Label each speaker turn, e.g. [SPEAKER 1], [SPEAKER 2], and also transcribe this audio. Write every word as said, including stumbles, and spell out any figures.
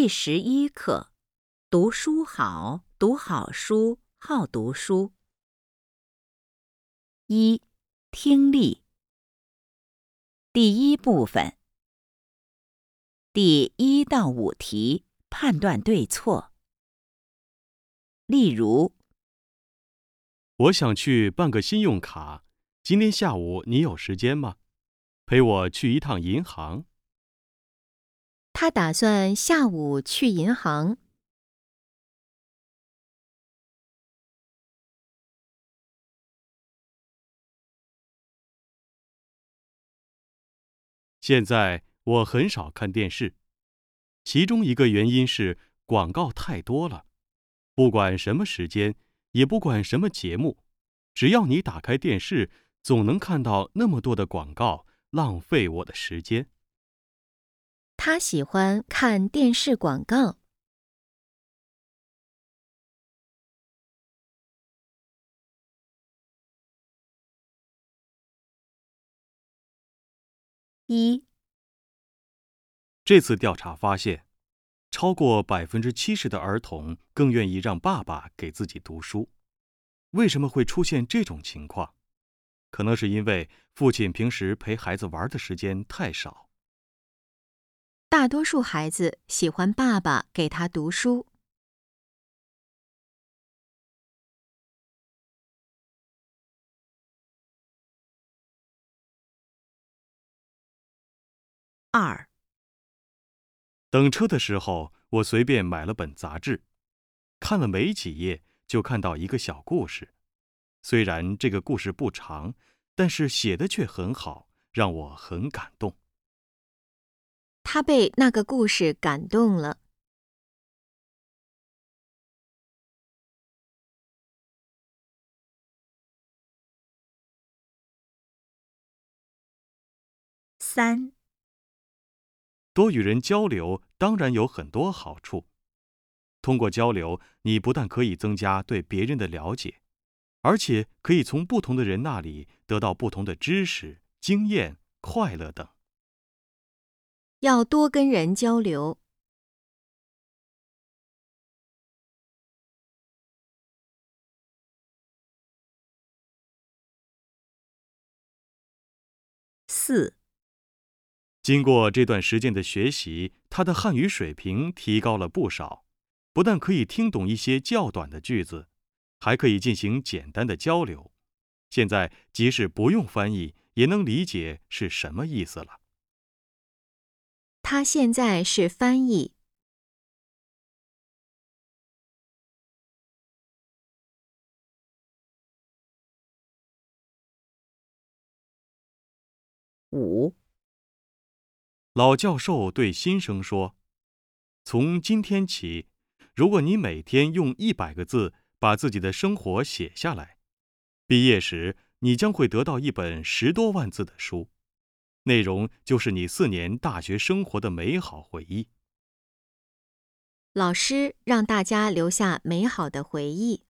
[SPEAKER 1] 第十一课：读书好，读好书，好读书。一、听力。第一部分。第一到五题，判断对错。例如，
[SPEAKER 2] 我想去办个信用卡，今天下午你有时间吗？陪我去一趟银行。
[SPEAKER 3] 他打算下午去银行。
[SPEAKER 2] 现在我很少看电视，其中一个原因是广告太多了。不管什么时间，也不管什么节目，只要你打开电视，总能看到那么多的广告，浪费我的时间。
[SPEAKER 3] 他喜欢看电视广告。一、
[SPEAKER 2] 这次调查发现，超过百分之七十的儿童更愿意让爸爸给自己读书。为什么会出现这种情况？可能是因为父亲平时陪孩子玩的时间太少。
[SPEAKER 3] 大多数孩子喜欢爸爸给他读书。
[SPEAKER 1] 二、
[SPEAKER 2] 等车的时候，我随便买了本杂志，看了没几页，就看到一个小故事。虽然这个故事不长，但是写的却很好，让我很感动。
[SPEAKER 3] 他被那个故事感动了。
[SPEAKER 1] 三、
[SPEAKER 2] 多与人交流当然有很多好处。通过交流，你不但可以增加对别人的了解，而且可以从不同的人那里得到不同的知识、经验、快乐等。
[SPEAKER 3] 要多跟人交流。
[SPEAKER 1] 四、
[SPEAKER 2] 经过这段时间的学习，他的汉语水平提高了不少，不但可以听懂一些较短的句子，还可以进行简单的交流。现在即使不用翻译，也能理解是什么意思了。
[SPEAKER 3] 他现在是翻译。
[SPEAKER 1] 五、
[SPEAKER 2] 老教授对新生说：“从今天起，如果你每天用一百个字把自己的生活写下来，毕业时你将会得到一本十多万字的书，内容就是你四年大学生活的美好回忆。”
[SPEAKER 3] 老师让大家留下美好的回忆。